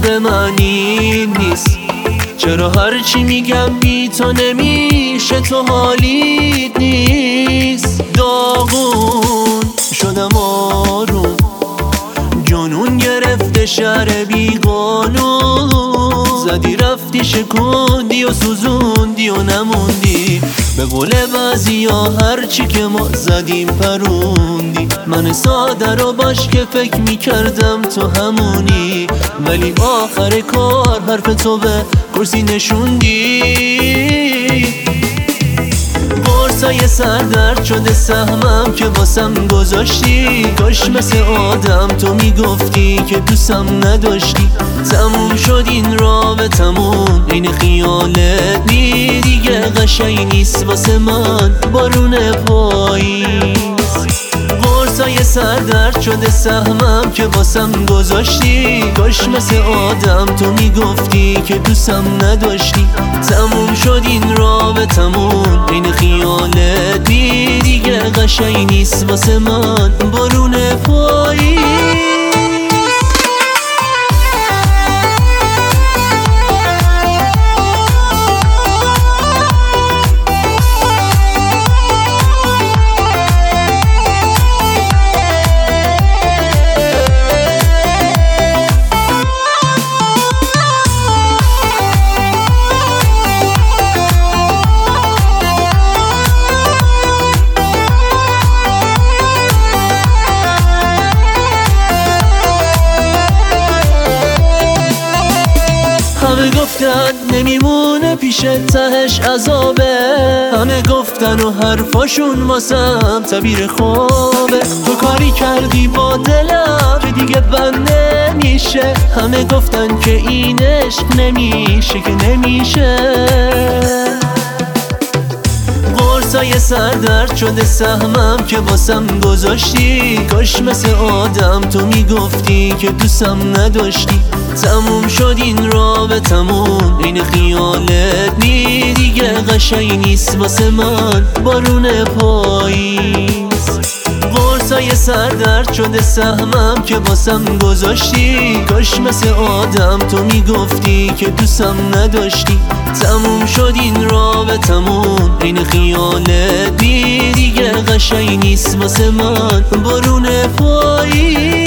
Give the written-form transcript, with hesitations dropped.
به معنی نیست. چرا هرچی میگم بی تو نمیشه، تو حالیت نیست. داغون شدم آروم، جنون گرفته شهر بی قانون. زدی رفتی شکوندی و سوزوندی و نموندی. به قول بعضیا هرچی که ما زدیم پروندی. من ساده رو باش که فکر میکردم تو همونی، ولی آخر کار حرف تو به کرسی نشوندی. قرصای سردرد شده سهمم که واسم گذاشتی. کاش مثل آدم تو میگفتی که دوستم نداشتی. تموم شد این رابطمون، این خیالت نی دیگه قشنگ نیست واسه من بارون پاییز. قرصای سردرد شده سهمم که واسم گذاشتی. کاش مثل آدم تو میگفتی که دوستم نداشتی. تموم شد این رابطمون، این خیالت نی دیگه قشنگ نیست واسه من بارون پاییز. همه گفتن نمیمونه پیش تهش عذابه. همه گفتن و حرفاشون واسم تعبیر خوابه. تو کاری کردی با دلم که دیگه بند نمیشه. همه گفتن که این عشق نمیشه که نمیشه. قرصای سردرد شده سهمم که واسم گذاشتی. کاش مثل آدم تو میگفتی که دوستم نداشتی. تموم شد این رابطمون، این خیالت نی دیگه قشنگ نیست واسه من بارون پاییز. قرصای سردرد شده سهمم که واسم گذاشتی. کاش مثل آدم تو میگفتی که دوستم نداشتی. تموم شد این رابطمون، این خیالت نی دیگه قشنگ نیست واسه من بارون پاییز.